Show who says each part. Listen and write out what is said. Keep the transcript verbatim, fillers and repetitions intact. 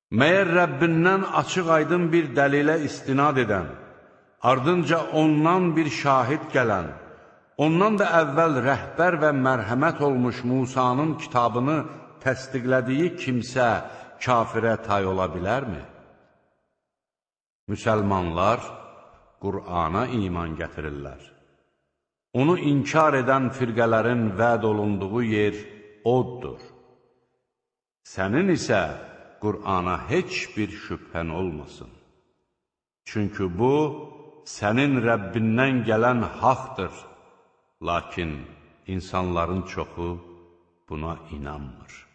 Speaker 1: Məyər Rəbbindən açıq-aydın bir dəlilə istinad edən, ardınca ondan bir şahid gələn, ondan da əvvəl rəhbər və mərhəmət olmuş Musanın kitabını təsdiqlədiyi kimsə kafirə tay ola bilərmi? Müsəlmanlar Qur'ana iman gətirirlər. Onu inkar edən firqələrin vəd olunduğu yer oddur. Sənin isə Qur'ana heç bir şübhən olmasın. Çünki bu, sənin Rəbbindən gələn haqdır. Lakin insanların çoxu buna inanmır.